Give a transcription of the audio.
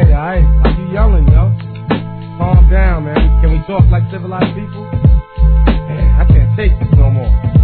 Alright. Why you yelling, yo? Calm down, man. Can we talk like civilized people? Man, I can't take this no more.